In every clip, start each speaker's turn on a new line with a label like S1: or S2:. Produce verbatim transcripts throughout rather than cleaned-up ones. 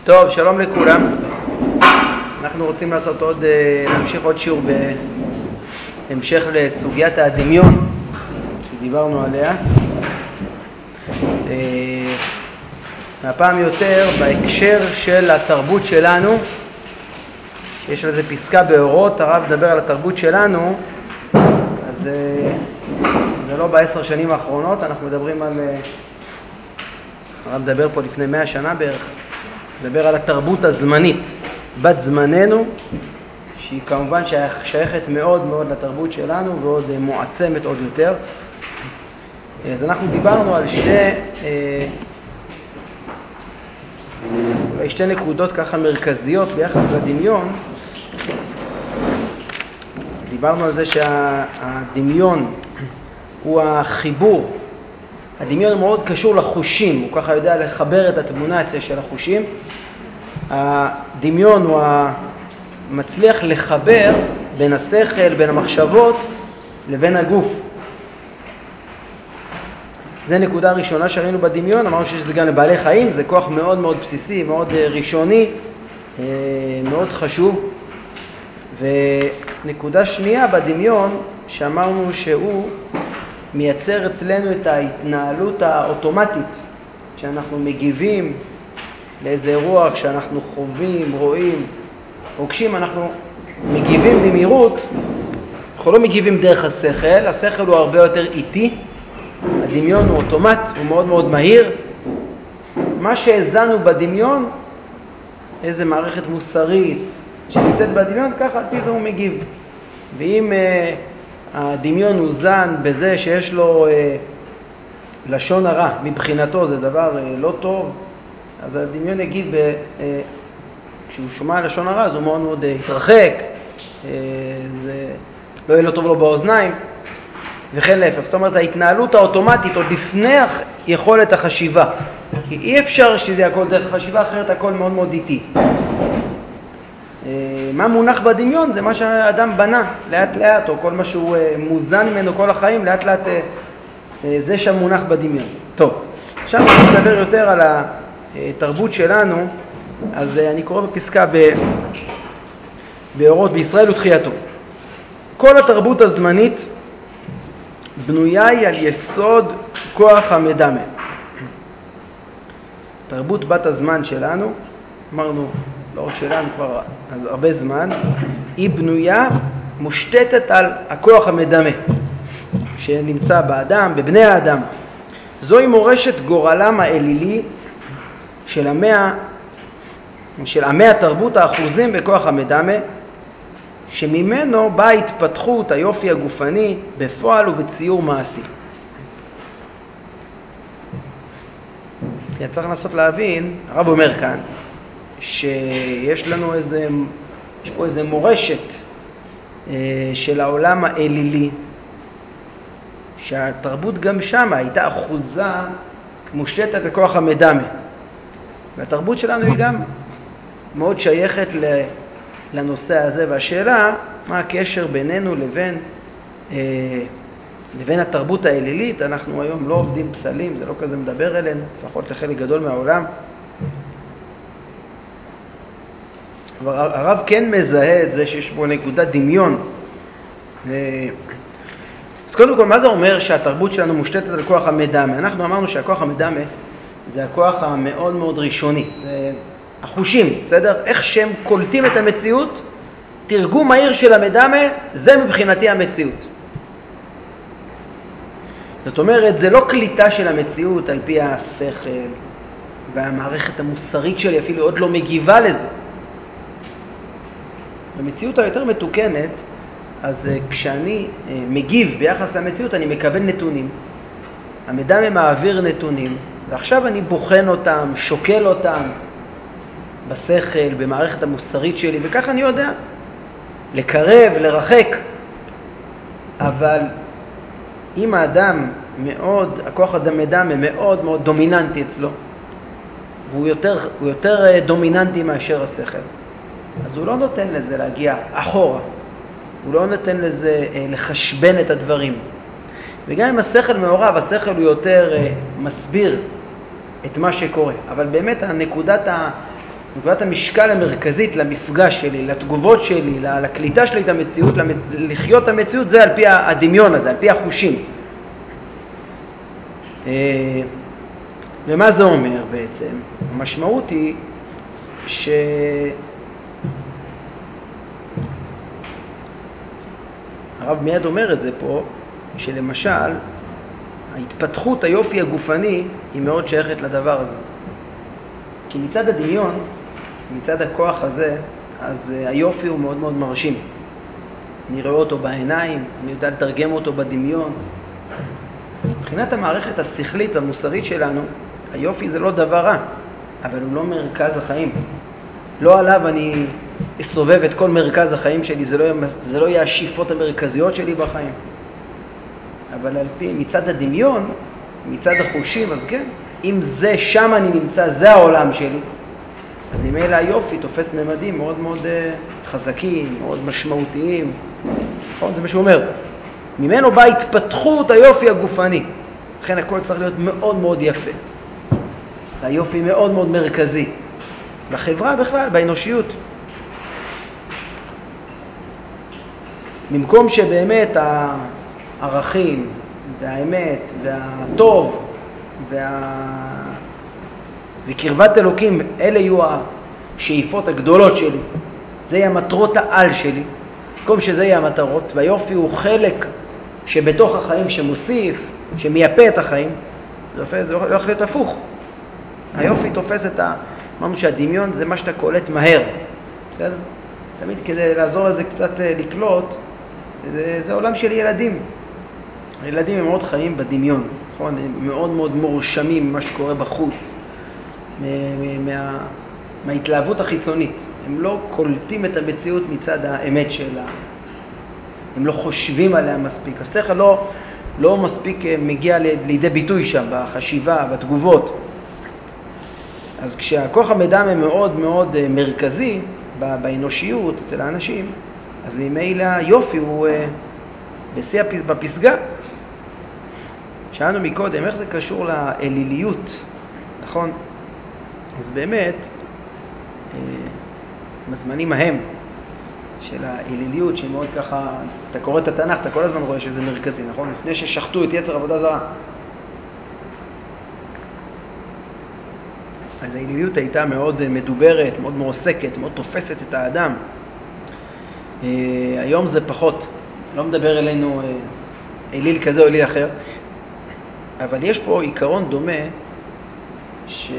S1: טוב, שלום לכולם. אנחנו רוצים לעשות עוד, להמשיך עוד שיעור בהמשך לסוגיית הדמיון שדיברנו עליה. הפעם יותר בהקשר של התרבות שלנו, יש לזה פסקה באורות, הרב מדבר על התרבות שלנו, אז זה לא בעשר שנים האחרונות, אנחנו מדברים על, הרב מדבר פה לפני מאה שנה בערך, מדבר על התרבות הזמנית, בת זמננו, שהיא כמובן שייכת מאוד מאוד לתרבות שלנו ועוד מועצמת עוד יותר. אז אנחנו דיברנו על שתי, אולי שתי נקודות ככה מרכזיות ביחס לדמיון. דיברנו על זה שהדמיון הוא החיבור. הדמיון מאוד קשור לחושים, הוא ככה יודע לחבר את התמונה אצל של החושים. הדמיון הוא מצליח לחבר בין השכל, בין המחשבות לבין הגוף. זה נקודה ראשונה שראינו בדמיון, אמרנו שזה גם לבעלי חיים, זה כוח מאוד מאוד בסיסי, מאוד ראשוני, מאוד חשוב. ונקודה שנייה בדמיון, שאמרנו שהוא מייצר אצלנו את ההתנהלות האוטומטית, כשאנחנו מגיבים לאיזה אירוע, כשאנחנו חווים, רואים, פוגשים, אנחנו מגיבים במהירות, אנחנו לא מגיבים דרך השכל, השכל הוא הרבה יותר איטי, הדמיון הוא אוטומט, הוא מאוד מאוד מהיר. מה שהזנו בדמיון, איזה מערכת מוסרית שנמצאת בדמיון, ככה על פי זה הוא מגיב. ואם uh, הדמיון הוא זן בזה שיש לו uh, לשון הרע, מבחינתו זה דבר uh, לא טוב, אז הדמיון יגיב, ב, uh, כשהוא שומע לשון הרע, אז הוא מאוד מאוד uh, יתרחק, uh, זה לא יהיה לו טוב לו באוזניים, וכן להפך. זאת אומרת, ההתנהלות האוטומטית עוד לפני יכולת החשיבה. כי אי אפשר שזה הכל דרך חשיבה, אחרת הכל מאוד מאוד איטי. מה מונח בדמיון? זה מה שהאדם בנה לאט לאט, או כל מה שהוא מוזן ממנו כל החיים, לאט לאט זה שמונח בדמיון. טוב, עכשיו אני מדבר יותר על התרבות שלנו, אז אני קורא בפסקה ב... באורות בישראל ותחייתו. כל התרבות הזמנית בנויה היא על יסוד כוח המדמה. תרבות בת הזמן שלנו, אמרנו, לא רק שלנו כבר אז הרבה זמן, היא בנויה, מושתתת על הכוח המדמה שנמצא באדם, בבני האדם. זוהי מורשת גורלם האלילי של עמי, של עמי התרבות האחוזים בכוח המדמה, שממנו באה התפתחות היופי הגופני בפועל ובציור מעשי. צריך לנסות להבין, הרב אומר כאן, שיש לנו איזה, יש פה איזה מורשת של העולם האלילי, שהתרבות גם שם הייתה אחוזה מושתתת לכוח המדמה. והתרבות שלנו היא גם מאוד שייכת לנושא הזה, והשאלה מה הקשר בינינו לבין, לבין התרבות האלילית. אנחנו היום לא עובדים פסלים, זה לא כזה מדבר אלינו, לפחות לחלק גדול מהעולם. אבל הרב כן מזהה את זה שיש בו נקודת דמיון. אז קודם כל, מה זה אומר שהתרבות שלנו מושתתת על כוח המדמה? אנחנו אמרנו שהכוח המדמה זה הכוח המאוד מאוד ראשוני, זה החושים, בסדר? איך שהם קולטים את המציאות, תרגום מהיר של המדמה, זה מבחינתי המציאות. זאת אומרת, זה לא קליטה של המציאות על פי השכל, והמערכת המוסרית שלי אפילו עוד לא מגיבה לזה. במציאות היותר מתוקנת, אז כשאני מגיב ביחס למציאות, אני מקבל נתונים. המדמה מעביר נתונים, ועכשיו אני בוחן אותם, שוקל אותם בשכל, במערכת המוסרית שלי, וכך אני יודע לקרב, לרחק. אבל אם האדם מאוד, הכוח המדמה מאוד מאוד דומיננטי אצלו, הוא יותר, הוא יותר דומיננטי מאשר השכל, אז הוא לא נותן לזה להגיע אחורה, הוא לא נותן לזה לחשבן את הדברים. וגם אם השכל מעורב, השכל הוא יותר מסביר את מה שקורה. אבל באמת הנקודת נקודת המשקל המרכזית למפגש שלי, לתגובות שלי, לקליטה שלי את המציאות, לחיות את המציאות, זה על פי הדמיון הזה, על פי החושים. ומה זה אומר בעצם? המשמעות היא ש... הרב מיד אומר את זה פה, שלמשל, ההתפתחות היופי הגופני היא מאוד שייכת לדבר הזה. כי מצד הדמיון, מצד הכוח הזה, אז היופי הוא מאוד מאוד מרשים. אני רואה אותו בעיניים, אני יודע לתרגם אותו בדמיון. מבחינת המערכת השכלית והמוסרית שלנו, היופי זה לא דבר רע, אבל הוא לא מרכז החיים. לא עליו אני אסובב את כל מרכז החיים שלי, זה לא, זה לא יהיה השאיפות המרכזיות שלי בחיים. אבל על פי מצד הדמיון, מצד החושים, אז כן, אם זה, שם אני נמצא, זה העולם שלי, אז אם אלה היופי תופס ממדים מאוד מאוד uh, חזקים, מאוד משמעותיים. נכון? זה מה שהוא אומר. ממנו באה התפתחות היופי הגופני. לכן הכל צריך להיות מאוד מאוד יפה. והיופי מאוד מאוד מרכזי. בחברה בכלל, באנושיות. במקום שבאמת הערכים והאמת והטוב וה... וקרבת אלוקים, אלה יהיו השאיפות הגדולות שלי. זה יהיה המטרות העל שלי. במקום שזה יהיה המטרות, והיופי הוא חלק שבתוך החיים שמוסיף, שמייפה את החיים, זה הולך להיות הפוך. היופי תופס את ה... אמרנו שהדמיון זה מה שאתה קולט מהר. בסדר? תמיד כדי לעזור לזה קצת לקלוט, זה, זה עולם של ילדים. הילדים הם מאוד חיים בדמיון, נכון? הם מאוד מאוד מורשמים ממה שקורה בחוץ, מה, מההתלהבות החיצונית. הם לא קולטים את המציאות מצד האמת שלה. הם לא חושבים עליה מספיק. השכל לא, לא מספיק מגיע לידי ביטוי שם, בחשיבה, בתגובות. אז כשהכוח המדמה מאוד מאוד מרכזי באנושיות, אצל האנשים, אז ממילא היופי הוא בשיא בפסגה. שאלנו מקודם, איך זה קשור לאליליות, נכון? אז באמת, בזמנים ההם של האליליות, שמאוד ככה, אתה קורא את התנ"ך, אתה כל הזמן רואה שזה מרכזי, נכון? לפני ששחטו את יצר עבודה זרה. אז האליליות הייתה מאוד מדוברת, מאוד מועסקת, מאוד תופסת את האדם. היום זה פחות, לא מדבר אלינו אליל כזה או אליל אחר, אבל יש פה עיקרון דומה שאתה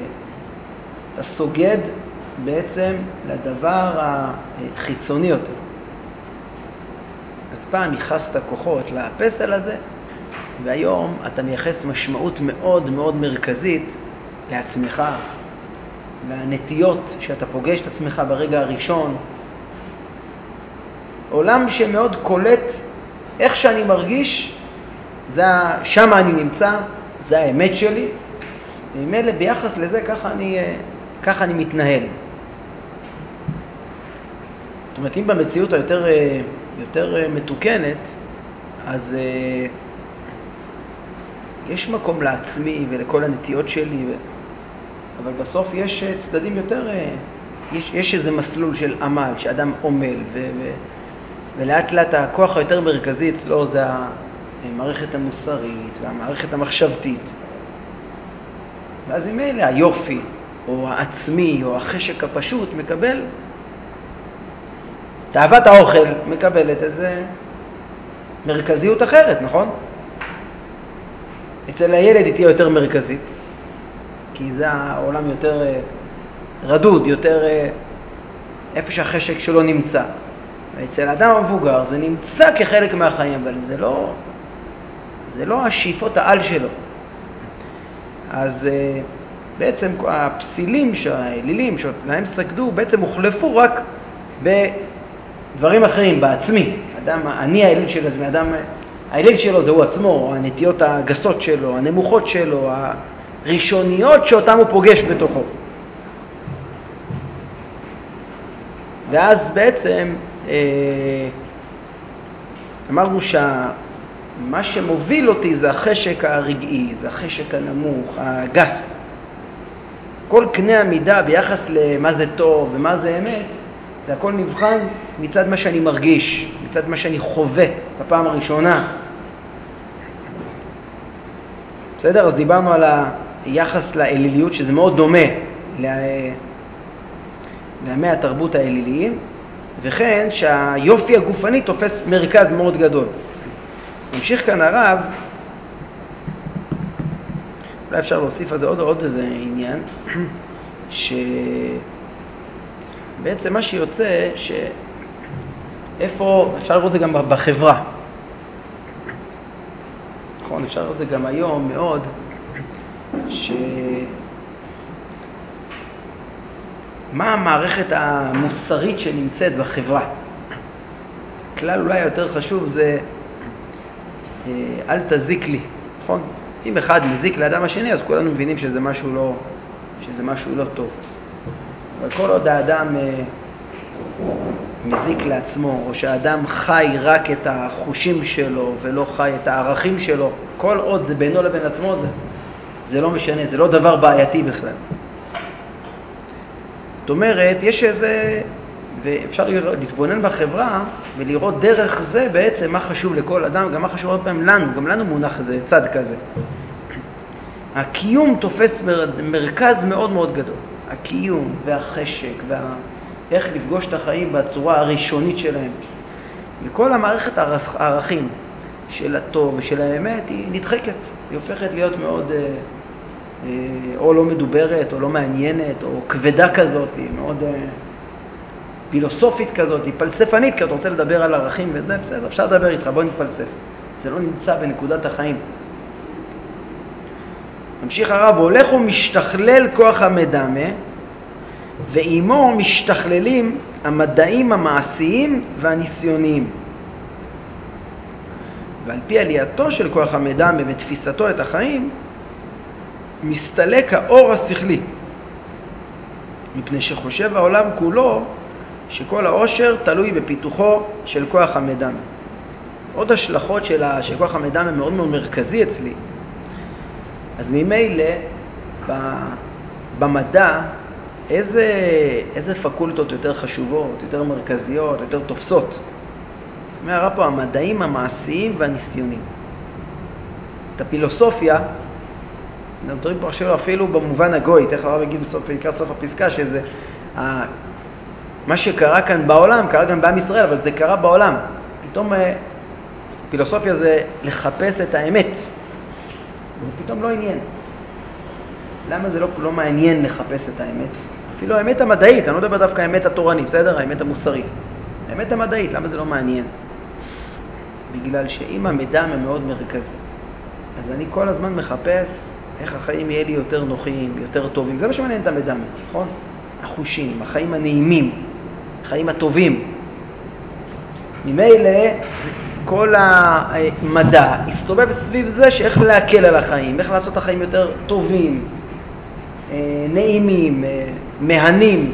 S1: סוגד בעצם לדבר החיצוני יותר. אז פעם ייחסת כוחות לפסל הזה, והיום אתה מייחס משמעות מאוד מאוד מרכזית לעצמך, לנטיות שאתה פוגש את עצמך ברגע הראשון. עולם שמאוד קולט איך שאני מרגיש, זה, שם אני נמצא, זה האמת שלי, וממילא ביחס לזה ככה אני, ככה אני מתנהל. זאת אומרת, אם במציאות היותר יותר מתוקנת, אז יש מקום לעצמי ולכל הנטיות שלי, אבל בסוף יש צדדים יותר, יש, יש איזה מסלול של עמל, שאדם עומל, ו, ו, ולאט לאט הכוח היותר מרכזי אצלו זה המערכת המוסרית והמערכת המחשבתית. ואז עם אלה היופי, או העצמי, או החשק הפשוט מקבל, תאוות האוכל מקבלת איזה מרכזיות אחרת, נכון? אצל הילד היא תהיה יותר מרכזית, כי זה העולם יותר רדוד, יותר איפה שהחשק שלו נמצא. ואצל האדם המבוגר זה נמצא כחלק מהחיים, אבל זה לא, זה לא השאיפות העל שלו. אז בעצם הפסילים, האלילים שלהם סגדו, בעצם הוחלפו רק בדברים אחרים, בעצמי. אדם, אני האליל שלו, זה מאדם, האליל שלו זה הוא עצמו, הנטיות הגסות שלו, הנמוכות שלו, הראשוניות שאותם הוא פוגש בתוכו. ואז בעצם אמרנו שמה שמוביל אותי זה החשק הרגעי, זה החשק הנמוך, הגס. כל קנה המידה ביחס למה זה טוב ומה זה אמת, זה הכל נבחן מצד מה שאני מרגיש, מצד מה שאני חווה בפעם הראשונה. בסדר? אז דיברנו על היחס לאליליות, שזה מאוד דומה לעמי התרבות האליליים, וכן שהיופי הגופני תופס מרכז מאוד גדול. ממשיך כאן הרב, אולי אפשר להוסיף על זה עוד, עוד איזה עניין, שבעצם מה שיוצא, שאיפה, אפשר לראות את זה גם בחברה. נכון, אפשר לראות את זה גם היום מאוד, ש... מה המערכת המוסרית שנמצאת בחברה? כלל אולי יותר חשוב זה אל תזיק לי, נכון? אם אחד מזיק לאדם השני, אז כולנו מבינים שזה משהו לא, שזה משהו לא טוב. אבל כל עוד האדם מזיק לעצמו, או שהאדם חי רק את החושים שלו ולא חי את הערכים שלו, כל עוד זה בינו לבין עצמו, זה, זה לא משנה, זה לא דבר בעייתי בכלל. זאת אומרת, יש איזה, ואפשר להתבונן בחברה ולראות דרך זה בעצם מה חשוב לכל אדם, גם מה חשוב עוד פעם לנו, גם לנו מונח איזה צד כזה. הקיום תופס מר, מרכז מאוד מאוד גדול. הקיום והחשק ואיך לפגוש את החיים בצורה הראשונית שלהם. וכל המערכת הערכים של הטוב ושל האמת היא נדחקת. היא הופכת להיות מאוד אה, אה, או לא מדוברת או לא מעניינת או כבדה כזאת, היא מאוד אה, פילוסופית כזאת, היא פלספנית, כי אתה רוצה לדבר על ערכים וזה, בסדר, אפשר לדבר איתך, בוא נתפלסף. זה לא נמצא בנקודת החיים. ממשיך הרב, הולך ומשתכלל כוח המדמה, ועימו משתכללים המדעים המעשיים והניסיוניים. ועל פי עלייתו של כוח המדמה ותפיסתו את החיים, מסתלק האור השכלי, מפני שחושב העולם כולו שכל העושר תלוי בפיתוחו של כוח המדמה. עוד השלכות של, ה... של כוח המדמה מאוד מאוד מרכזי אצלי. אז ממילא במדע, איזה, איזה פקולטות יותר חשובות, יותר מרכזיות, יותר תופסות? אומר פה המדעים המעשיים והניסיונים. את הפילוסופיה, אנחנו מדברים פה עכשיו אפילו במובן הגוי, תכף הרב יגיד בסוף, לקראת סוף הפסקה, שזה מה שקרה כאן בעולם, קרה גם בעם ישראל, אבל זה קרה בעולם. פתאום פילוסופיה זה לחפש את האמת. זה פתאום לא עניין. למה זה לא, לא מעניין לחפש את האמת? אפילו האמת המדעית, אני לא מדבר דווקא האמת התורנית, בסדר? האמת המוסרית. האמת המדעית, למה זה לא מעניין? בגלל שאם המדע מאוד מרכזי, אז אני כל הזמן מחפש איך החיים יהיה לי יותר נוחים, יותר טובים. זה מה שמעניין את המדע, נכון? החושים, החיים הנעימים, החיים הטובים. ממילא כל המדע הסתובב סביב זה שאיך להקל על החיים, איך לעשות את החיים יותר טובים, נעימים, מהנים.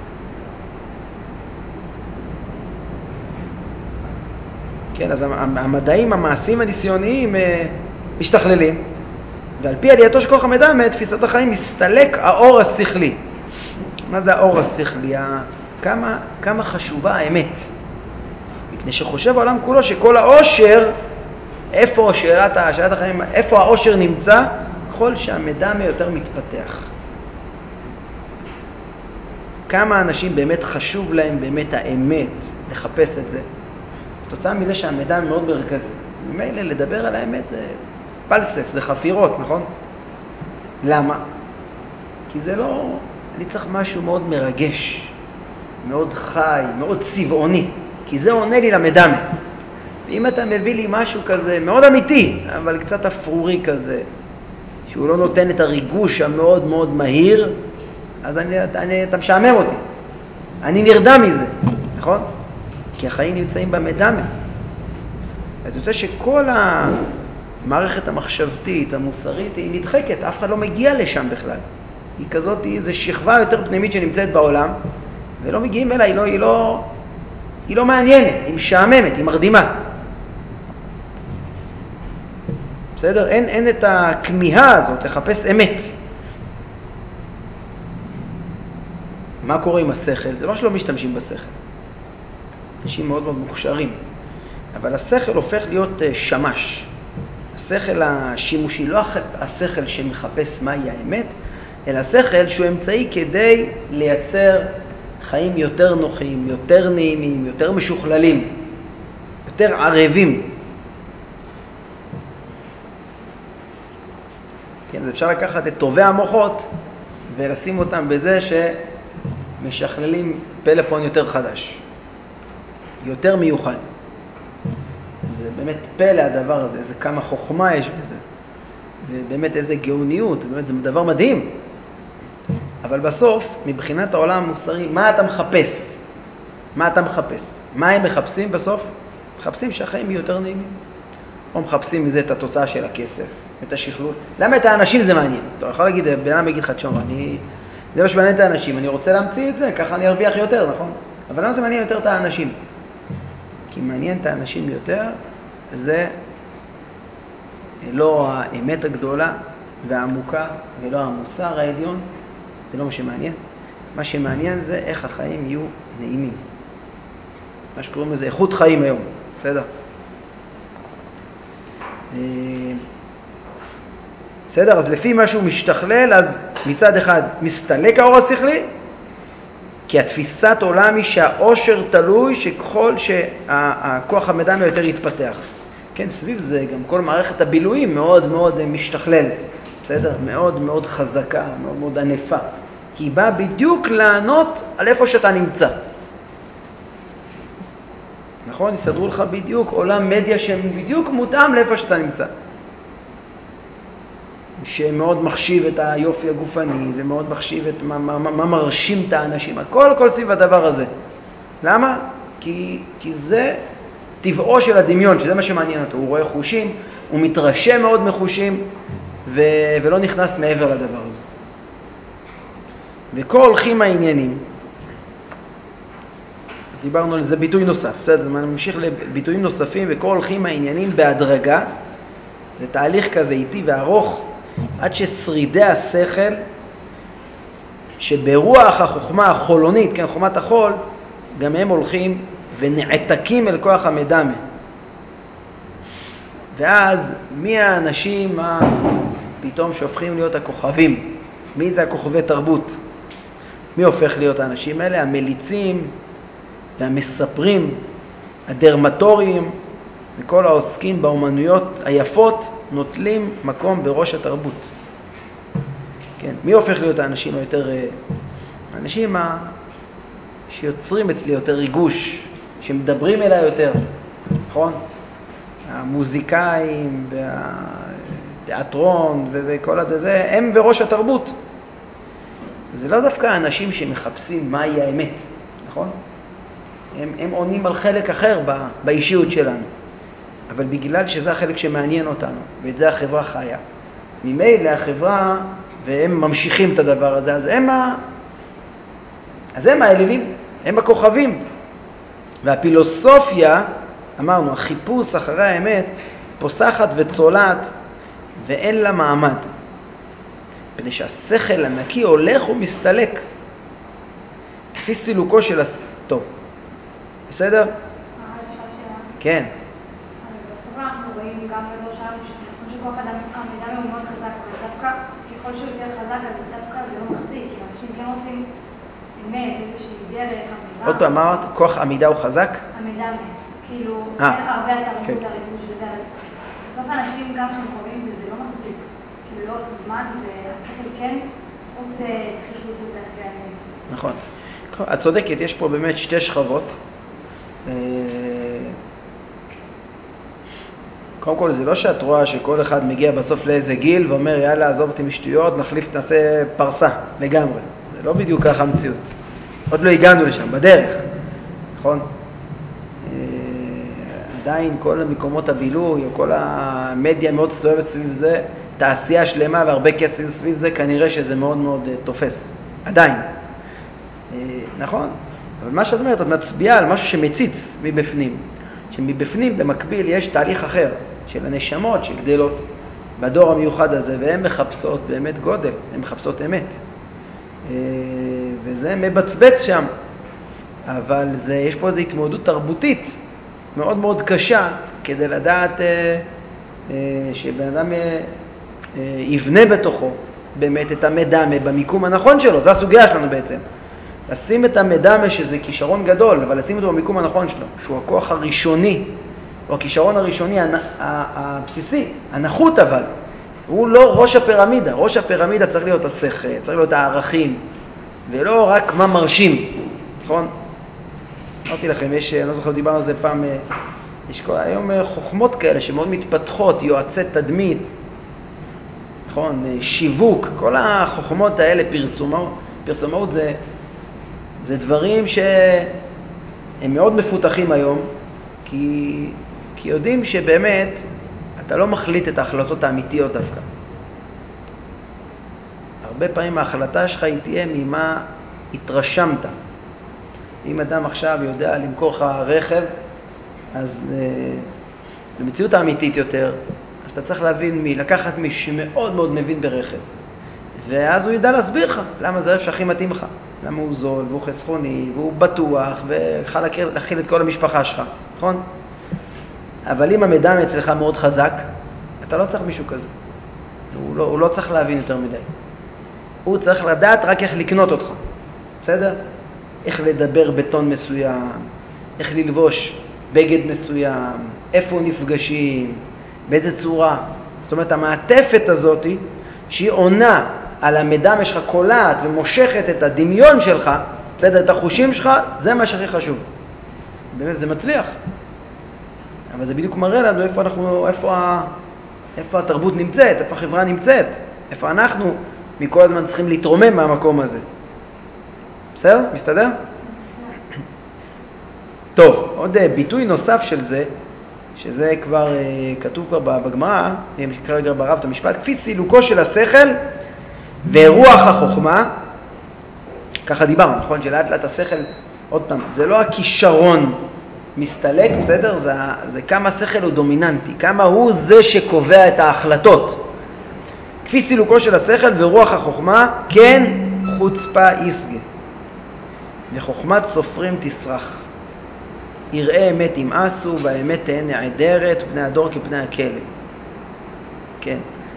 S1: כן, אז המדעים המעשיים הניסיוניים משתכללים, ועל פי עלייתו של כוח המדמה, תפיסת החיים מסתלק האור השכלי. מה זה האור השכלי? כמה, כמה חשובה האמת. מפני שחושב העולם כולו שכל העושר, איפה שאלת, שאלת החיים, איפה העושר נמצא? ככל שהמדמה יותר מתפתח. כמה אנשים באמת חשוב להם באמת האמת, לחפש את זה. תוצאה מזה שהמדע מאוד מרכזי. ממילא לדבר על האמת זה פלסף, זה חפירות, נכון? למה? כי זה לא, אני צריך משהו מאוד מרגש, מאוד חי, מאוד צבעוני, כי זה עונה לי למדמה. ואם אתה מביא לי משהו כזה מאוד אמיתי, אבל קצת אפרורי כזה, שהוא לא נותן את הריגוש המאוד מאוד מהיר, אז אני, אני, אתה משעמם אותי. אני נרדם מזה, נכון? כי החיים נמצאים במדמה. אז יוצא שכל המערכת המחשבתית, המוסרית, היא נדחקת, אף אחד לא מגיע לשם בכלל. היא כזאת, זו שכבה יותר פנימית שנמצאת בעולם, ולא מגיעים אליה, היא לא, היא לא, היא לא מעניינת, היא משעממת, היא מרדימה. בסדר? אין, אין את הכמיהה הזאת לחפש אמת. מה קורה עם השכל? זה לא שלא משתמשים בשכל. אנשים מאוד מאוד מוכשרים. אבל השכל הופך להיות שמש. השכל השימושי, לא השכל שמחפש מהי האמת, אלא השכל שהוא אמצעי כדי לייצר חיים יותר נוחים, יותר נעימים, יותר משוכללים, יותר ערבים. כן, אז אפשר לקחת את טובי המוחות ולשים אותם בזה שמשכללים פלאפון יותר חדש, יותר מיוחד. זה באמת פלא הדבר הזה, איזה כמה חוכמה יש בזה. ובאמת איזה גאוניות, באמת זה דבר מדהים. אבל בסוף, מבחינת העולם המוסרי, מה אתה מחפש? מה אתה מחפש? מה הם מחפשים בסוף? מחפשים שהחיים יהיו יותר נעימים. או מחפשים מזה את התוצאה של הכסף, את השכלול. למה את האנשים זה מעניין? אתה יכול להגיד, בן אדם יגיד לך, תשום, אני... זה מה שמעניין את האנשים, אני רוצה להמציא את זה, ככה אני ארוויח יותר, נכון? אבל למה זה מעניין יותר את האנשים? כי מעניין את האנשים יותר, זה לא האמת הגדולה והעמוקה ולא המוסר העליון, זה לא מה שמעניין. מה שמעניין זה איך החיים יהיו נעימים. מה שקוראים לזה איכות חיים היום, בסדר? בסדר, אז לפי מה שהוא משתכלל, אז מצד אחד מסתלק האור השכלי, כי התפיסת עולם היא שהאושר תלוי שככל שהכוח המדמה יותר יתפתח. כן, סביב זה גם כל מערכת הבילויים מאוד מאוד משתכללת, בסדר? מאוד מאוד חזקה, מאוד מאוד ענפה. כי היא באה בדיוק לענות על איפה שאתה נמצא. נכון? יסדרו לך בדיוק עולם מדיה שבדיוק מותאם לאיפה שאתה נמצא. שמאוד מחשיב את היופי הגופני, ומאוד מחשיב את מה, מה, מה מרשים את האנשים. הכל, הכל סביב הדבר הזה. למה? כי, כי זה טבעו של הדמיון, שזה מה שמעניין אותו. הוא רואה חושים, הוא מתרשם מאוד מחושים, ו, ולא נכנס מעבר לדבר הזה. וכל הולכים העניינים, דיברנו על זה ביטוי נוסף, בסדר, אני ממשיך לביטויים נוספים, וכל הולכים העניינים בהדרגה, זה תהליך כזה איטי וארוך, עד ששרידי השכל, שברוח החוכמה החולונית, כן, חוכמת החול, גם הם הולכים ונעתקים אל כוח המדמה. ואז מי האנשים פתאום שהופכים להיות הכוכבים? מי זה הכוכבי תרבות? מי הופך להיות האנשים האלה? המליצים והמספרים, הדרמטוריים, וכל העוסקים באומנויות היפות, נוטלים מקום בראש התרבות. כן, מי הופך להיות האנשים היותר, האנשים ה... שיוצרים אצלי יותר ריגוש, שמדברים אליי יותר, נכון? המוזיקאים והתיאטרון וכל הזה, הם בראש התרבות. זה לא דווקא האנשים שמחפשים מהי האמת, נכון? הם, הם עונים על חלק אחר באישיות שלנו. אבל בגלל שזה החלק שמעניין אותנו, ואת זה החברה חיה, ממילא החברה, והם ממשיכים את הדבר הזה, אז הם, ה... אז הם האלילים, הם הכוכבים. והפילוסופיה, אמרנו, החיפוש אחרי האמת, פוסחת וצולעת, ואין לה מעמד. פני שהשכל הנקי הולך ומסתלק, כפי סילוקו של הס... טוב, בסדר? כן.
S2: אנחנו רואים גם בדור שלנו שכוח המידע הוא מאוד חזק, אבל דווקא ככל שהוא יותר חזק, אז דווקא זה לא מחזיק, כי אנשים כן רוצים אמת, איזושהי דרך, אמירה.
S1: עוד פעם, אמרת, כוח המידע הוא חזק?
S2: המידע, כאילו, אין הרבה התרבות הריגוש וזה, בסוף האנשים גם שהם קוראים זה, זה לא מחזיק, כאילו לאורך זמן, והשכל כן רוצה חיפוש הזה אחרי האמת.
S1: נכון. את צודקת, יש פה באמת שתי שכבות. קודם כל, זה לא שאת רואה שכל אחד מגיע בסוף לאיזה גיל ואומר, יאללה, עזוב אותי משטויות, נחליף, נעשה פרסה לגמרי. זה לא בדיוק ככה המציאות. עוד לא הגענו לשם, בדרך, נכון? עדיין כל המקומות הבילוי, או כל המדיה מאוד סתובבת סביב זה, תעשייה שלמה והרבה כסף סביב זה, כנראה שזה מאוד מאוד תופס. עדיין. נכון? אבל מה שאת אומרת, את מצביעה על משהו שמציץ מבפנים. שמבפנים במקביל יש תהליך אחר של הנשמות שגדלות בדור המיוחד הזה, והן מחפשות באמת גודל, הן מחפשות אמת. וזה מבצבץ שם. אבל זה, יש פה איזו התמודדות תרבותית מאוד מאוד קשה, כדי לדעת אה, אה, שבן אדם אה, אה, יבנה בתוכו באמת את המדמה במיקום הנכון שלו. זו הסוגיה שלנו בעצם. לשים את המדמה שזה כישרון גדול, אבל לשים אותו במיקום הנכון שלו, שהוא הכוח הראשוני, או הכישרון הראשוני הבסיסי, הנחות אבל. הוא לא ראש הפירמידה. ראש הפירמידה צריך להיות השכל, צריך להיות הערכים, ולא רק מה מרשים, נכון? אמרתי לכם, יש, אני לא זוכר, דיברנו על זה פעם, יש כל, היום חוכמות כאלה שמאוד מתפתחות, יועצי תדמית, נכון? שיווק, כל החוכמות האלה, פרסומות, פרסומות זה, זה דברים שהם מאוד מפותחים היום, כי, כי יודעים שבאמת אתה לא מחליט את ההחלטות האמיתיות דווקא. הרבה פעמים ההחלטה שלך היא תהיה ממה התרשמת. אם אדם עכשיו יודע למכור לך רכב, אז uh, במציאות האמיתית יותר, אז אתה צריך להבין מי, לקחת מי שמאוד מאוד מבין ברכב. ואז הוא ידע להסביר לך למה זה רכב שהכי מתאים לך. למה הוא זול, והוא חסכוני, והוא בטוח, ויוכל להכיל את כל המשפחה שלך, נכון? אבל אם המדמה אצלך מאוד חזק, אתה לא צריך מישהו כזה. הוא לא, הוא לא צריך להבין יותר מדי. הוא צריך לדעת רק איך לקנות אותך. בסדר? איך לדבר בטון מסוים, איך ללבוש בגד מסוים, איפה נפגשים, באיזה צורה. זאת אומרת, המעטפת הזאת, שהיא עונה על המדמה שלך, קולעת ומושכת את הדמיון שלך, בסדר, את החושים שלך, זה מה שהכי חשוב. באמת, זה מצליח. אבל זה בדיוק מראה לנו איפה אנחנו, איפה, ה, איפה התרבות נמצאת, איפה החברה נמצאת, איפה אנחנו מכל הזמן צריכים להתרומם מהמקום הזה. בסדר? מסתדר? טוב, עוד ביטוי נוסף של זה, שזה כבר כתוב כבר בגמרא, כרגע ברב את המשפט, כפי סילוקו של השכל ורוח החוכמה, ככה דיברנו, נכון? שלאט לאט השכל, עוד פעם, זה לא הכישרון מסתלק, בסדר? זה, זה כמה השכל הוא דומיננטי, כמה הוא זה שקובע את ההחלטות. כפי סילוקו של השכל ורוח החוכמה, כן חוצפה יסגה. וחוכמת סופרים תסרח. יראה אמת ימאסו, והאמת תהא נעדרת, פני הדור כפני הכלב. כן.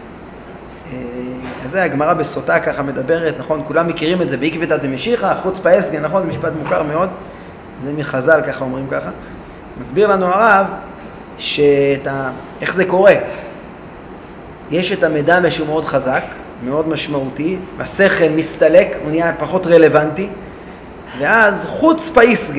S1: אז זה הגמרא בסוטה ככה מדברת, נכון? כולם מכירים את זה, בעקבתא דמשיחא, חוצפה יסגה, נכון? זה משפט מוכר מאוד. זה מחז"ל ככה אומרים ככה. מסביר לנו הרב שאת ה... איך זה קורה. יש את המדמה שהוא מאוד חזק, מאוד משמעותי, השכל מסתלק, הוא נהיה פחות רלוונטי, ואז חוצפה יסגה.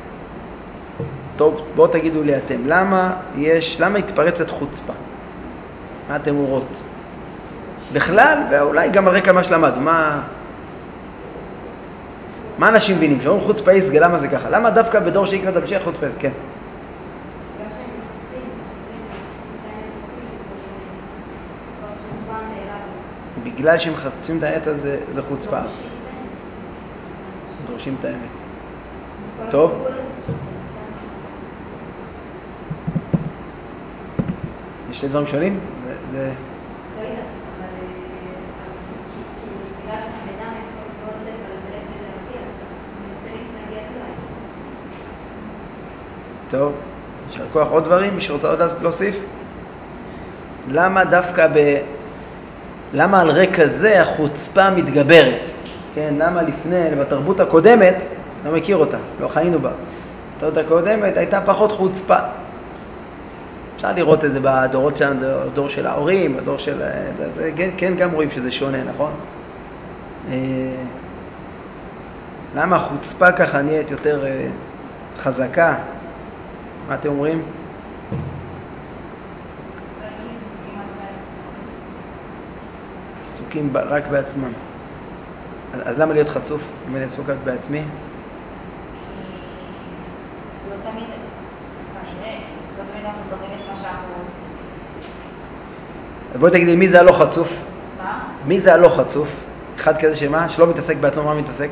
S1: טוב, בואו תגידו לי אתם, למה יש, למה התפרצת חוצפה? מה אתם אומרות? בכלל, ואולי גם הרקע מה שלמדו, מה... מה אנשים מבינים? שאומרים חוצפה יסגה, למה זה ככה? למה דווקא בדור שעקבתא דמשיחא חוצפה יסגה? כן. בגלל שהם מחפשים את האמת הזה, זה חוצפה. דורשים את האמת. טוב. יש שתי דברים שונים? זה... זה...
S2: לא יודעת, אבל... בגלל שהמידע יכול מאוד לבלבל את לדעתי, אז אני מנסה להתנגד אליי.
S1: טוב. יש כוח עוד דברים? מי שרוצה עוד להוסיף? למה דווקא ב... למה על רקע זה החוצפה מתגברת? כן, למה לפני, בתרבות הקודמת, לא מכיר אותה, לא חיינו בה. בתרבות הקודמת הייתה פחות חוצפה. אפשר לראות את זה בדורות שלנו, בדור של ההורים, בדור של... זה, זה, כן, כן, גם רואים שזה שונה, נכון? למה החוצפה ככה נהיית יותר חזקה? מה אתם אומרים? עסוקים רק בעצמם. אז למה להיות חצוף אם אני עסוק רק בעצמי?
S2: לא תמיד, כנראה, לא תמיד אנחנו דברים את מה שאנחנו רוצים.
S1: בואי תגידי, מי זה הלא חצוף?
S2: מה?
S1: מי זה הלא חצוף? אחד כזה שמה? שלא מתעסק בעצמו, מה מתעסק?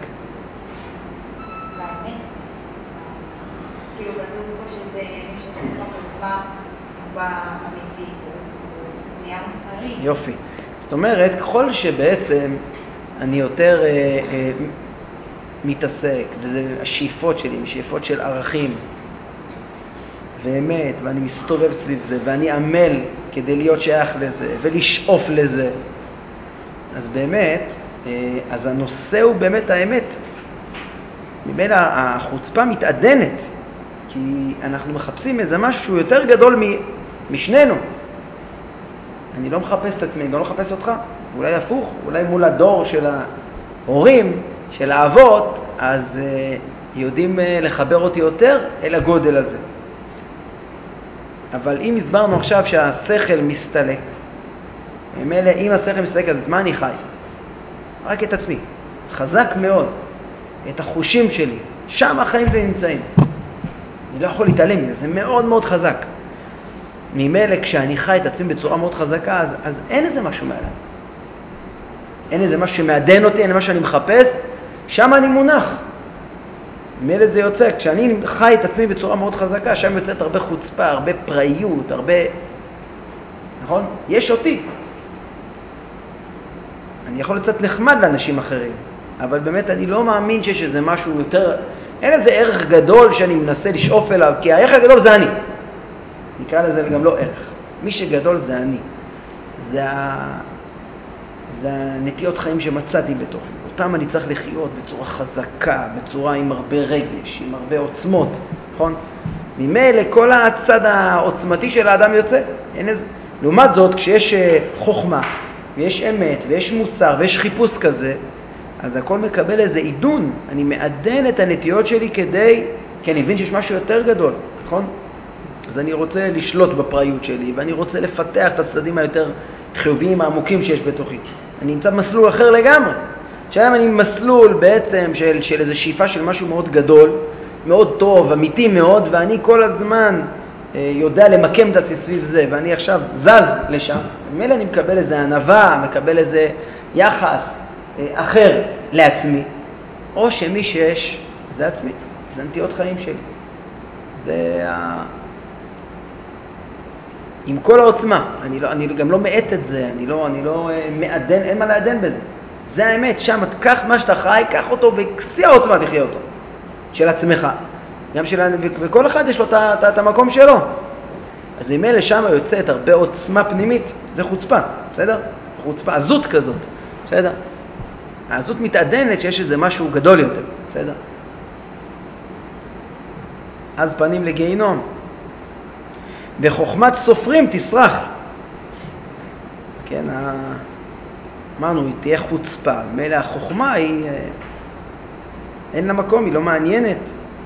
S2: באמת. כאילו כתוב פה שזה מי שצריך לחוכמה באמיתית, הוא נהיה מוסרי.
S1: יופי. זאת אומרת, ככל שבעצם אני יותר אה, אה, מתעסק, וזה השאיפות שלי, שאיפות של ערכים ואמת, ואני מסתובב סביב זה, ואני עמל כדי להיות שייך לזה ולשאוף לזה, אז באמת, אז הנושא הוא באמת האמת. ממילא החוצפה מתעדנת, כי אנחנו מחפשים איזה משהו שהוא יותר גדול משנינו. אני לא מחפש את עצמי, אני גם לא מחפש אותך. אולי הפוך, אולי מול הדור של ההורים, של האבות, אז uh, יודעים uh, לחבר אותי יותר אל הגודל הזה. אבל אם הסברנו עכשיו שהשכל מסתלק, ממילא אם השכל מסתלק, אז את מה אני חי? רק את עצמי. חזק מאוד. את החושים שלי. שם החיים שלי נמצאים. אני לא יכול להתעלם מזה, זה מאוד מאוד חזק. ממילא כשאני חי את עצמי בצורה מאוד חזקה, אז, אז אין איזה משהו מעלה. אין איזה משהו שמעדן אותי, אין משהו שאני מחפש, שם אני מונח. ממילא זה יוצא, כשאני חי את עצמי בצורה מאוד חזקה, שם יוצאת הרבה חוצפה, הרבה פראיות, הרבה... נכון? יש אותי. אני יכול לצאת נחמד לאנשים אחרים, אבל באמת אני לא מאמין שיש איזה משהו יותר... אין איזה ערך גדול שאני מנסה לשאוף אליו, כי הערך הגדול זה אני. נקרא לזה גם לא ערך. מי שגדול זה אני. זה, ה... זה הנטיות חיים שמצאתי בתוכי. אותם אני צריך לחיות בצורה חזקה, בצורה עם הרבה רגש, עם הרבה עוצמות, נכון? ממילא כל הצד העוצמתי של האדם יוצא. אין איזה... לעומת זאת, כשיש חוכמה, ויש אמת, ויש מוסר, ויש חיפוש כזה, אז הכל מקבל איזה עידון. אני מעדן את הנטיות שלי כדי... כי אני מבין שיש משהו יותר גדול, נכון? אז אני רוצה לשלוט בפראיות שלי, ואני רוצה לפתח את הצדדים היותר חיוביים, העמוקים שיש בתוכי. אני נמצא במסלול אחר לגמרי. עכשיו אני מסלול בעצם של, של איזו שאיפה של משהו מאוד גדול, מאוד טוב, אמיתי מאוד, ואני כל הזמן אה, יודע למקם את עצמי סביב זה, ואני עכשיו זז לשם. ממילא אני מקבל איזו ענווה, מקבל איזה יחס אה, אחר לעצמי, או שמי שיש, זה עצמי, זה נטיות חיים שלי. זה ה... עם כל העוצמה, אני, לא, אני גם לא מעט את זה, אני לא, אני לא מעדן, אין מה לעדן בזה. זה האמת, שם, קח מה שאתה חי, קח אותו בשיא העוצמה, תחיה אותו, של עצמך. גם של, וכל אחד יש לו את המקום שלו. אז אם אלה שם יוצאת הרבה עוצמה פנימית, זה חוצפה, בסדר? חוצפה, עזות כזאת, בסדר? העזות מתעדנת שיש איזה משהו גדול יותר, בסדר? אז פנים לגיהינום. וחוכמת סופרים תסרח. כן, אמרנו, היא תהיה חוצפה. מילא החוכמה היא, אין לה מקום, היא לא מעניינת.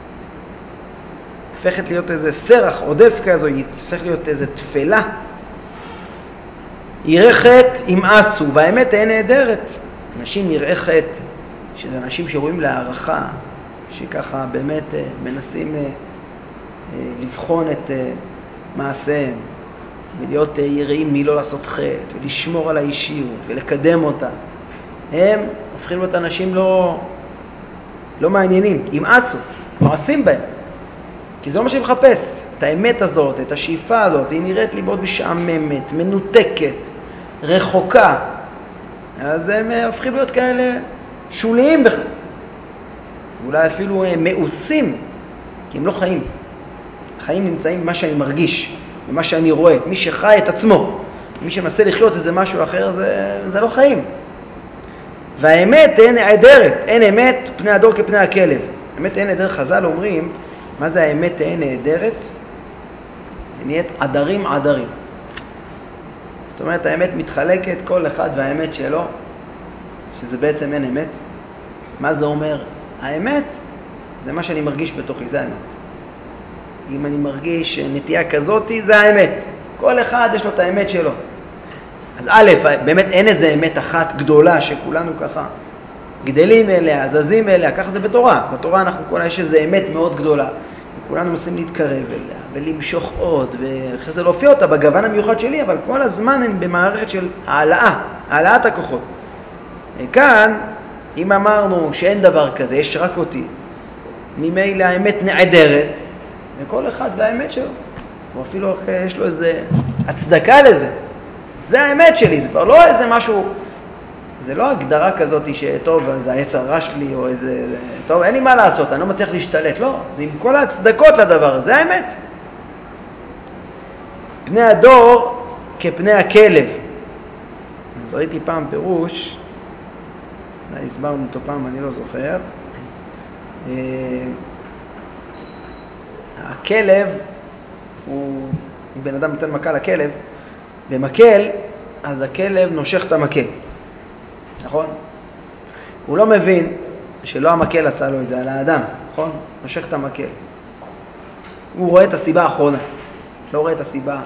S1: הופכת להיות איזה סרח עודף כזו, היא צריך להיות איזה תפלה. ירחת ימאסו, והאמת אין נהדרת. אנשים ירחת, שזה אנשים שרואים להערכה, שככה באמת מנסים לבחון את מעשיהם, ולהיות יראים מי לא לעשות חטא, ולשמור על האישיות, ולקדם אותה. הם הופכים להיות אנשים לא, לא מעניינים, ימאסו, מואסים בהם. כי זה לא מה שאני מחפש. את האמת הזאת, את השאיפה הזאת, היא נראית לי מאוד משעממת, מנותקת, רחוקה. אז הם הופכים להיות כאלה שוליים בכלל. אולי אפילו מאוסים, כי הם לא חיים. החיים נמצאים במה שאני מרגיש, במה שאני רואה. מי שחי את עצמו, מי שמנסה לחיות איזה משהו אחר, זה, זה לא חיים. והאמת אין נעדרת, אין אמת פני הדור כפני הכלב. האמת אין נעדרת, חז"ל אומרים, מה זה האמת אין נעדרת? היא נהיית עדרים עדרים. זאת אומרת, האמת מתחלקת כל אחד והאמת שלו, שזה בעצם אין אמת. מה זה אומר? האמת זה מה שאני מרגיש בתוכי, זה האמת. אם אני מרגיש נטייה כזאת, זה האמת. כל אחד יש לו את האמת שלו. אז א', באמת אין איזה אמת אחת גדולה שכולנו ככה גדלים אליה, זזים אליה, ככה זה בתורה. בתורה אנחנו כולה יש איזה אמת מאוד גדולה. וכולנו מנסים להתקרב אליה ולמשוך עוד, ואחרי זה להופיע אותה בגוון המיוחד שלי, אבל כל הזמן הם במערכת של העלאה, העלאת הכוחות. כאן, אם אמרנו שאין דבר כזה, יש רק אותי, ממילא האמת נעדרת, וכל אחד והאמת שלו. או אפילו יש לו איזה הצדקה לזה. זה האמת שלי, זה כבר לא איזה משהו זה לא הגדרה כזאת שטוב, זה היצר הרע שלי, או איזה, טוב, אין לי מה לעשות, אני לא מצליח להשתלט, לא, זה עם כל ההצדקות לדבר, זה האמת. פני הדור כפני הכלב. אז ראיתי פעם פירוש, הסברנו אותו פעם, אני לא זוכר, הכלב, הוא, בן אדם נותן מכה לכלב, במקל, אז הכלב נושך את המקל, נכון? הוא לא מבין שלא המקל עשה לו את זה, אלא האדם, נכון? נושך את המקל. הוא רואה את הסיבה האחרונה, לא רואה את הסיבה.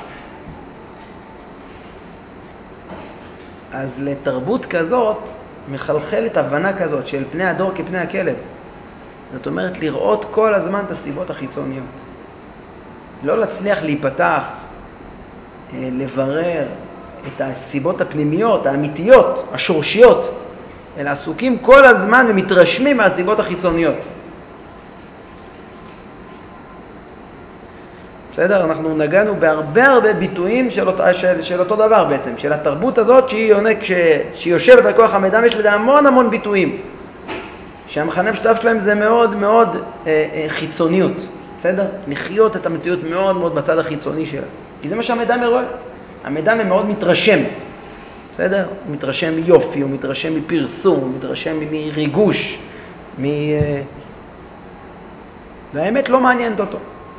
S1: אז לתרבות כזאת, מחלחלת הבנה כזאת של פני הדור כפני הכלב. זאת אומרת, לראות כל הזמן את הסיבות החיצוניות. לא להצליח להיפתח, לברר את הסיבות הפנימיות, האמיתיות, השורשיות, אלא עסוקים כל הזמן ומתרשמים מהסיבות החיצוניות. בסדר? אנחנו נגענו בהרבה הרבה ביטויים של, אותה, של, של אותו דבר בעצם, של התרבות הזאת שהיא, יונק, ש, שהיא יושבת על כוח המדם, יש בזה המון המון ביטויים. שהמחנה משותף שלהם זה מאוד מאוד אה, אה, חיצוניות. בסדר? לחיות את המציאות מאוד מאוד בצד החיצוני שלה. כי זה מה שהמדם רואה. המדם מאוד מתרשם. בסדר? הוא מתרשם מיופי, הוא מתרשם מפרסום, הוא מתרשם מריגוש, מ... והאמת לא מעניינת אותו.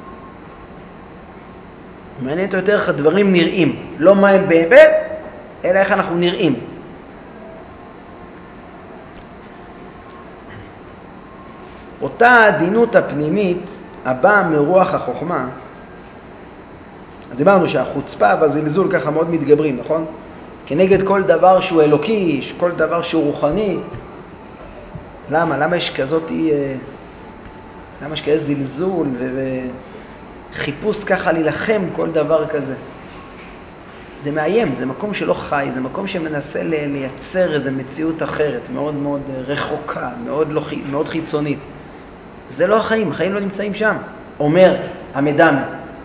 S1: מעניין אותו יותר איך הדברים נראים. לא מה הם באמת, אלא איך אנחנו נראים. אותה עדינות הפנימית הבאה מרוח החוכמה, אז דיברנו שהחוצפה והזלזול ככה מאוד מתגברים, נכון? כנגד כל דבר שהוא אלוקי, כל דבר שהוא רוחני. למה? למה יש כזאת, למה יש כזה זלזול וחיפוש ככה להילחם כל דבר כזה? זה מאיים, זה מקום שלא חי, זה מקום שמנסה לייצר איזו מציאות אחרת, מאוד מאוד רחוקה, מאוד, לא, מאוד חיצונית. זה לא החיים, החיים לא נמצאים שם, אומר המדם.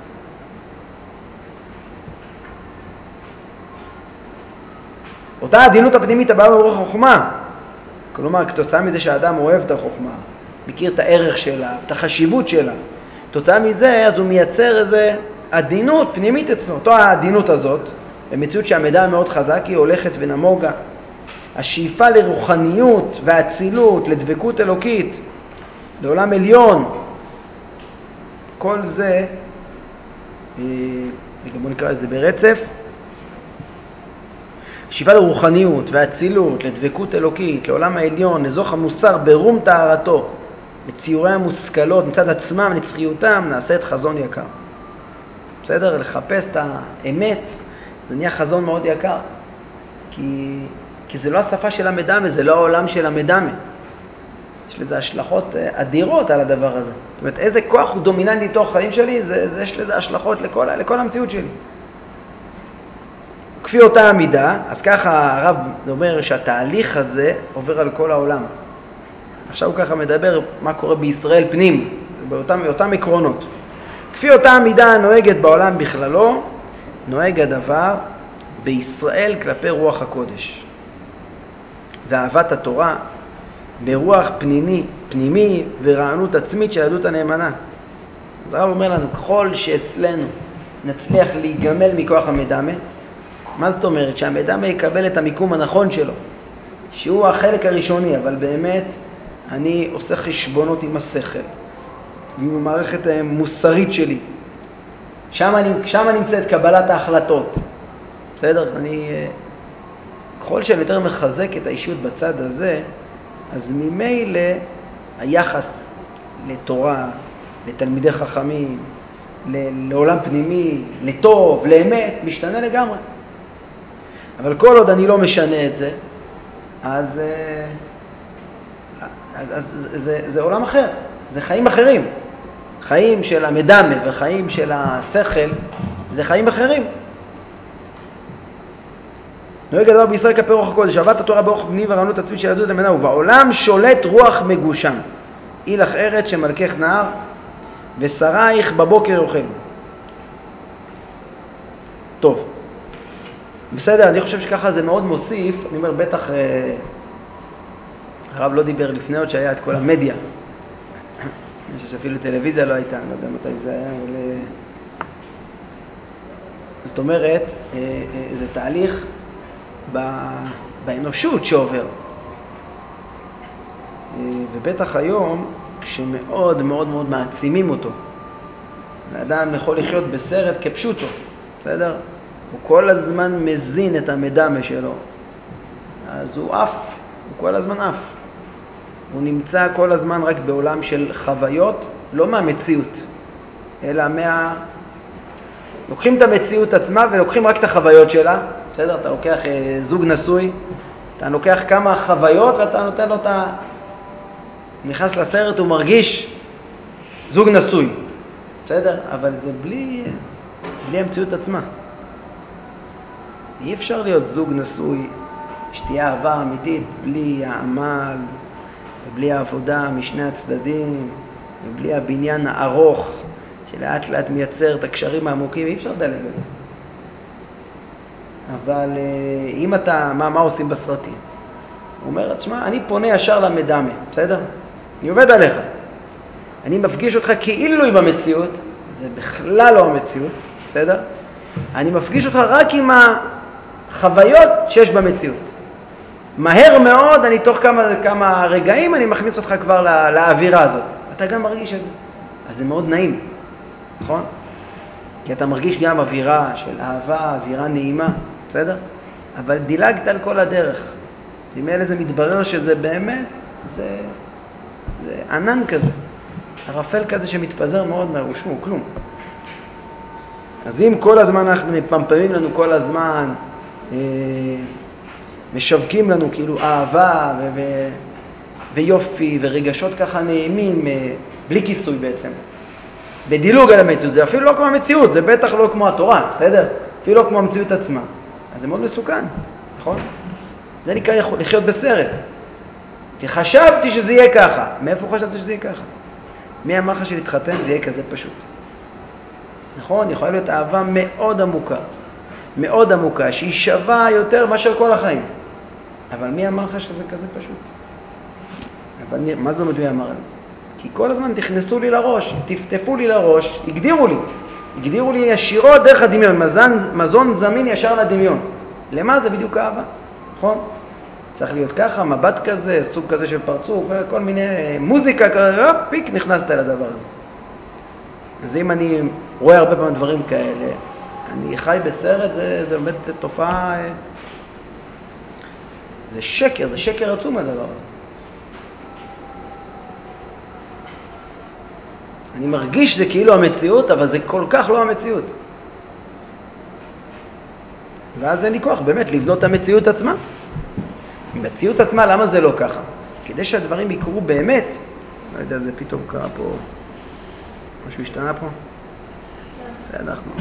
S1: אותה עדינות הפנימית הבאה ברוח החוכמה, כלומר, כתוצאה מזה שהאדם אוהב את החוכמה, מכיר את הערך שלה, את החשיבות שלה, תוצאה מזה, אז הוא מייצר איזו עדינות פנימית אצלו. אותו העדינות הזאת, במציאות שהמדם מאוד חזק, היא הולכת ונמוגה. השאיפה לרוחניות והאצילות, לדבקות אלוקית, לעולם עליון, כל זה, בואו נקרא לזה ברצף, שאיפה לרוחניות והאצילות, לדבקות אלוקית, לעולם העליון, לזוך המוסר ברום טהרתו, לציורי המושכלות מצד עצמם, נצחיותם, נעשה את חזון יקר. בסדר? לחפש את האמת, זה נהיה חזון מאוד יקר. כי, כי זה לא השפה של המדמה, זה לא העולם של המדמה. יש לזה השלכות אדירות על הדבר הזה. זאת אומרת, איזה כוח הוא דומיננטי בתוך החיים שלי, זה, זה, יש לזה השלכות לכל, לכל המציאות שלי. כפי אותה המידה, אז ככה הרב אומר שהתהליך הזה עובר על כל העולם. עכשיו הוא ככה מדבר מה קורה בישראל פנים, זה באותם, באותם עקרונות. כפי אותה המידה הנוהגת בעולם בכללו, נוהג הדבר בישראל כלפי רוח הקודש. ואהבת התורה ברוח פנימי, פנימי ורענות עצמית של יהדות הנאמנה. אז הרב אומר לנו, ככל שאצלנו נצליח להיגמל מכוח המדמה, מה זאת אומרת? שהמדמה יקבל את המיקום הנכון שלו, שהוא החלק הראשוני, אבל באמת אני עושה חשבונות עם השכל, עם המערכת המוסרית שלי. שם, אני, שם נמצאת קבלת ההחלטות. בסדר? אני, ככל שאני יותר מחזק את האישיות בצד הזה, אז ממילא היחס לתורה, לתלמידי חכמים, לעולם פנימי, לטוב, לאמת, משתנה לגמרי. אבל כל עוד אני לא משנה את זה, אז, אז, אז זה, זה עולם אחר, זה חיים אחרים. חיים של המדמה וחיים של השכל, זה חיים אחרים. נוהג הדבר בישראל כלפי רוח הקודש, אהבת התורה ברוח פנימי ורענות עצמית של יהדות הנאמנה, ובעולם שולט רוח מגושם. אילך ארץ שמלכך נהר, ושרייך בבוקר יאכל. טוב. בסדר, אני חושב שככה זה מאוד מוסיף, אני אומר, בטח, אה, הרב לא דיבר לפני עוד שהיה את כל המדיה. אני חושב שאפילו טלוויזיה לא הייתה, אני לא יודע מתי זה היה, אבל... אה, זאת אומרת, אה, אה, זה תהליך באנושות שעובר. ובטח היום, כשמאוד מאוד מאוד מעצימים אותו, האדם יכול לחיות בסרט כפשוטו, בסדר? הוא כל הזמן מזין את המדמה שלו, אז הוא אף, הוא כל הזמן אף. הוא נמצא כל הזמן רק בעולם של חוויות, לא מהמציאות, אלא מה... לוקחים את המציאות עצמה ולוקחים רק את החוויות שלה, בסדר? אתה לוקח אה, זוג נשוי, אתה לוקח כמה חוויות ואתה נותן לו את ה... נכנס לסרט, הוא מרגיש זוג נשוי, בסדר? אבל זה בלי, בלי המציאות עצמה. אי אפשר להיות זוג נשוי, שתהיה אהבה אמיתית, בלי העמל, ובלי העבודה משני הצדדים, ובלי הבניין הארוך, שלאט לאט מייצר את הקשרים העמוקים, אי אפשר לדלג על זה. אבל אם אתה, מה, מה עושים בסרטים? הוא אומר, תשמע, אני פונה ישר למדמה, בסדר? אני עובד עליך. אני מפגיש אותך כאילו עם המציאות, זה בכלל לא המציאות, בסדר? אני מפגיש אותך רק עם החוויות שיש במציאות. מהר מאוד, אני תוך כמה, כמה רגעים, אני מכניס אותך כבר לא, לאווירה הזאת. אתה גם מרגיש את זה. אז זה מאוד נעים, נכון? כי אתה מרגיש גם אווירה של אהבה, אווירה נעימה, בסדר? אבל דילגת על כל הדרך. ממילא זה מתברר שזה באמת, זה, זה ענן כזה. ערפל כזה שמתפזר מאוד מהר, הוא שמו, כלום. אז אם כל הזמן אנחנו מפמפמים לנו כל הזמן, אה, משווקים לנו כאילו אהבה ו- ו- ויופי ורגשות ככה נעימים, אה, בלי כיסוי בעצם. בדילוג על המציאות, זה אפילו לא כמו המציאות, זה בטח לא כמו התורה, בסדר? אפילו לא כמו המציאות עצמה. אז זה מאוד מסוכן, נכון? זה נקרא לחיות בסרט. כי חשבתי שזה יהיה ככה. מאיפה חשבתי שזה יהיה ככה? מי אמר לך שלהתחתן זה יהיה כזה פשוט? נכון? יכולה להיות אהבה מאוד עמוקה. מאוד עמוקה, שהיא שווה יותר מאשר כל החיים. אבל מי אמר לך שזה כזה פשוט? אבל מה זאת אומרת מי אמר לי? כי כל הזמן תכנסו לי לראש, תפתפו לי לראש, הגדירו לי. הגדירו לי ישירות דרך הדמיון, מזון, מזון זמין ישר לדמיון. למה זה בדיוק אהבה? נכון? צריך להיות ככה, מבט כזה, סוג כזה של פרצוף, כל מיני מוזיקה כזה, פיק, נכנסת לדבר הזה. אז אם אני רואה הרבה פעמים דברים כאלה, אני חי בסרט, זה, זה באמת תופעה, זה שקר, זה שקר עצום הדבר הזה. אני מרגיש שזה כאילו המציאות, אבל זה כל כך לא המציאות. ואז אין לי כוח באמת לבנות את המציאות עצמה. המציאות עצמה, למה זה לא ככה? כדי שהדברים יקרו באמת, לא יודע, זה פתאום קרה פה, משהו השתנה פה? זה אנחנו.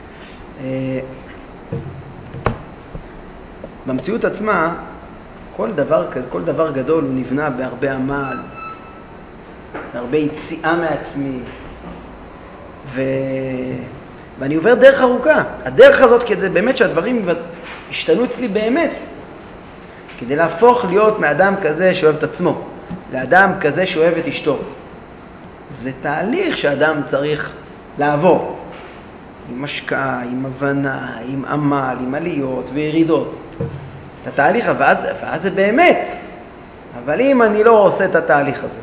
S1: במציאות עצמה, כל דבר כזה, כל דבר גדול הוא נבנה בהרבה עמל, בהרבה יציאה מעצמי, ו... ואני עובר דרך ארוכה. הדרך הזאת כדי באמת שהדברים ישתנו אצלי באמת, כדי להפוך להיות מאדם כזה שאוהב את עצמו, לאדם כזה שאוהב את אשתו. זה תהליך שאדם צריך לעבור. עם השקעה, עם הבנה, עם עמל, עם עליות וירידות. את התהליך, ואז, ואז זה באמת. אבל אם אני לא עושה את התהליך הזה,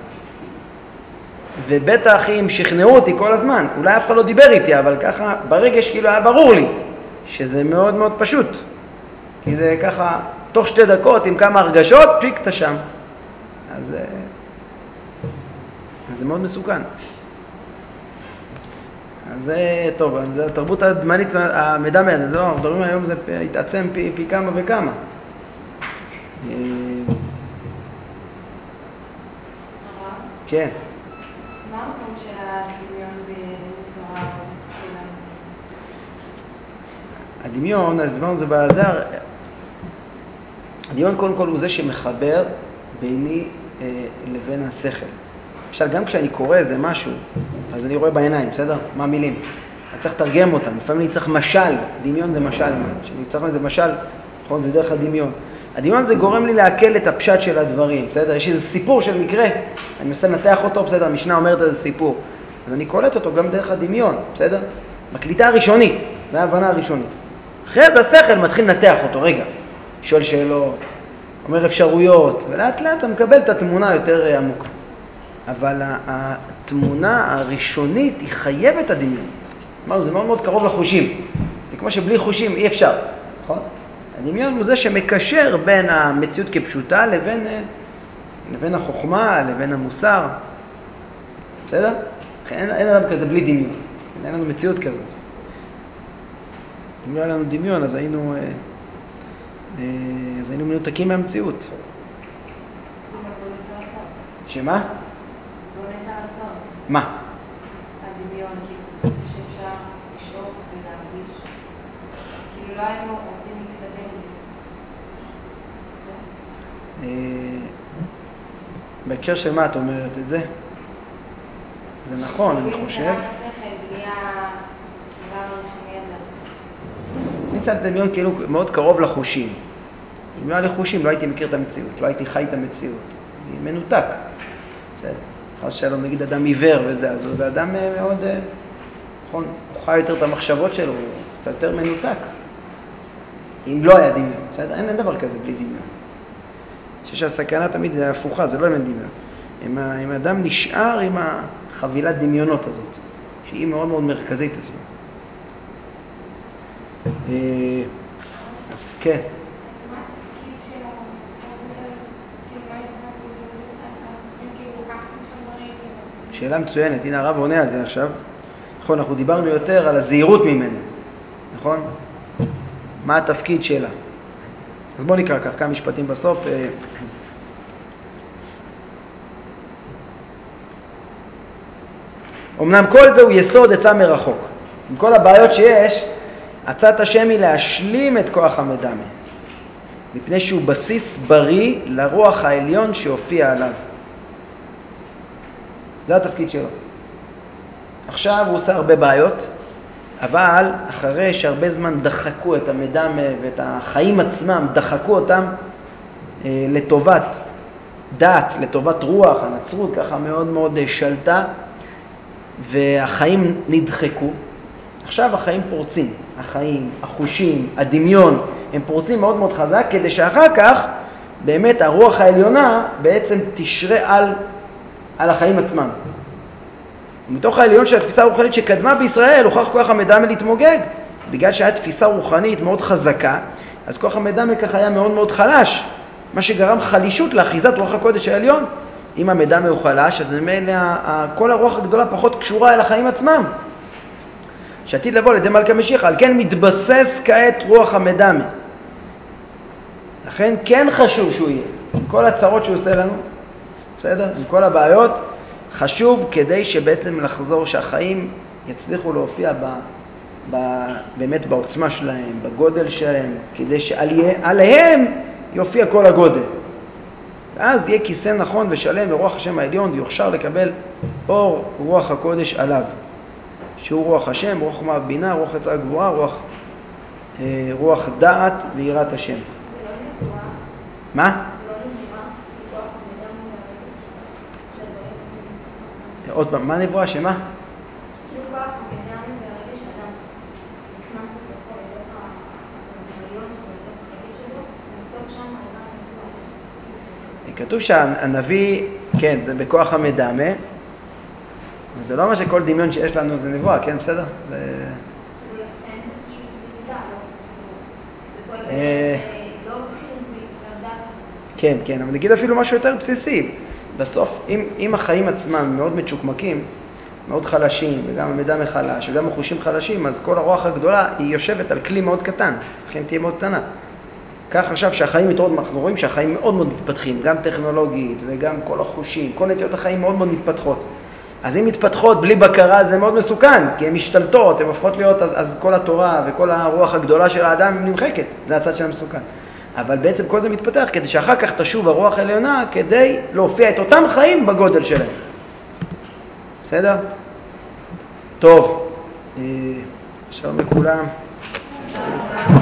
S1: ובטח אם שכנעו אותי כל הזמן, אולי אף אחד לא דיבר איתי, אבל ככה ברגש כאילו היה ברור לי, שזה מאוד מאוד פשוט. כי זה ככה, תוך שתי דקות עם כמה הרגשות, פיק אתה שם. אז, אז זה מאוד מסוכן. אז זה טוב, זה התרבות הדמנית המדמיינת, זה לא, אנחנו מדברים היום זה התעצם פי, פי כמה וכמה. כן.
S2: מה המקום של הדמיון בתורה ובתפילה?
S1: הדמיון, אז דמיון זה בעזר, הדמיון קודם כל הוא זה שמחבר ביני אה, לבין השכל. עכשיו, גם כשאני קורא איזה משהו, אז אני רואה בעיניים, בסדר? מה המילים? אני צריך לתרגם אותם, לפעמים אני צריך משל, דמיון זה משל, שאני צריך איזה משל, נכון, זה דרך הדמיון. הדמיון זה גורם לי להקל את הפשט של הדברים, בסדר? יש איזה סיפור של מקרה, אני מנסה לנתח אותו, בסדר? המשנה אומרת איזה סיפור. אז אני קולט אותו גם דרך הדמיון, בסדר? בקליטה הראשונית, זו ההבנה הראשונית. אחרי זה השכל מתחיל לנתח אותו, רגע, שואל שאלות, אומר אפשרויות, ולאט לאט אתה מקבל את התמונה יותר עמוקה. אבל התמונה הראשונית היא חייבת הדמיון. אמרנו, זה מאוד מאוד קרוב לחושים. זה כמו שבלי חושים אי אפשר, נכון? הדמיון הוא זה שמקשר בין המציאות כפשוטה לבין, לבין החוכמה, לבין המוסר. בסדר? אין, אין אדם כזה בלי דמיון. אין לנו מציאות כזאת. אם לא היה לנו דמיון, אז היינו, אז היינו מנותקים מהמציאות. שמה?
S2: זה בונה את הרצון.
S1: מה?
S2: הדמיון, כי בסופו של שאפשר לשאוף ולהרגיש. כאילו לא היינו רוצים להתקדם.
S1: בהקשר של מה את אומרת את זה? זה נכון, אני חושב.
S2: זה רק השכל, בלי הדבר הראשוני הזה.
S1: אני צריך לדמיון כאילו מאוד קרוב לחושים. אם לא היה לי חושים, לא הייתי מכיר את המציאות, לא הייתי חי את המציאות. אני מנותק. חס שלום, נגיד אדם עיוור וזה, אז זה אדם מאוד, נכון, הוא חי יותר את המחשבות שלו, הוא קצת יותר מנותק. אם לא היה דמיון, בסדר? אין, אין דבר כזה בלי דמיון. אני חושב שהסכנה תמיד זה הפוכה, זה לא אין דמיון. אם, אם האדם נשאר עם החבילת דמיונות הזאת, שהיא מאוד מאוד מרכזית אצלו. אז כן. שאלה מצוינת, הנה הרב עונה על זה עכשיו. נכון, אנחנו דיברנו יותר על הזהירות ממנו, נכון? מה התפקיד שלה? אז בואו נקרא כך, כמה משפטים בסוף. אמנם כל זה הוא יסוד עצה מרחוק. עם כל הבעיות שיש, עצת השם היא להשלים את כוח המדמה, מפני שהוא בסיס בריא לרוח העליון שהופיע עליו. זה התפקיד שלו. עכשיו הוא עושה הרבה בעיות, אבל אחרי שהרבה זמן דחקו את המדמה ואת החיים עצמם, דחקו אותם אה, לטובת דת, לטובת רוח, הנצרות ככה מאוד מאוד שלטה, והחיים נדחקו. עכשיו החיים פורצים, החיים, החושים, הדמיון, הם פורצים מאוד מאוד חזק, כדי שאחר כך באמת הרוח העליונה בעצם תשרה על, על החיים עצמם. ומתוך העליון של התפיסה הרוחנית שקדמה בישראל, הוכח כוח המדמה להתמוגג. בגלל שהיה תפיסה רוחנית מאוד חזקה, אז כוח המדמה ככה היה מאוד מאוד חלש, מה שגרם חלישות לאחיזת רוח הקודש העליון. אם המדמה הוא חלש, אז ממילא כל הרוח הגדולה פחות קשורה אל החיים עצמם. שעתיד לבוא לידי מלכה משיחה, על כן מתבסס כעת רוח המדמה. לכן כן חשוב שהוא יהיה, עם כל הצרות שהוא עושה לנו, בסדר? עם כל הבעיות, חשוב כדי שבעצם לחזור שהחיים יצליחו להופיע ב, ב, באמת בעוצמה שלהם, בגודל שלהם, כדי שעליהם יופיע כל הגודל. ואז יהיה כיסא נכון ושלם ברוח השם העליון, ויוכשר לקבל אור רוח הקודש עליו. שהוא רוח השם, רוח חוכמה ובינה, רוח עצה גבוהה, רוח, אה, רוח דעת ויראת השם. מה? עוד פעם, מה נבואה? שמה? כתוב שהנביא, כן, זה בכוח המדמה, זה לא אומר שכל דמיון שיש לנו זה נבואה, כן, בסדר? זה... כן, כן, אבל נגיד אפילו משהו יותר בסיסי. בסוף, אם, אם החיים עצמם מאוד מצ'וקמקים, מאוד חלשים, וגם המדמה חלש, וגם החושים חלשים, אז כל הרוח הגדולה היא יושבת על כלי מאוד קטן, לכן תהיה מאוד קטנה. כך עכשיו שהחיים מתעוד, אנחנו רואים שהחיים מאוד מאוד מתפתחים, גם טכנולוגית וגם כל החושים, כל נטיות החיים מאוד מאוד מתפתחות. אז אם מתפתחות בלי בקרה זה מאוד מסוכן, כי הן משתלטות, הן הופכות להיות, אז, אז כל התורה וכל הרוח הגדולה של האדם נמחקת, זה הצד של המסוכן. אבל בעצם כל זה מתפתח כדי שאחר כך תשוב הרוח העליונה כדי להופיע את אותם חיים בגודל שלהם. בסדר? טוב. שלום לכולם.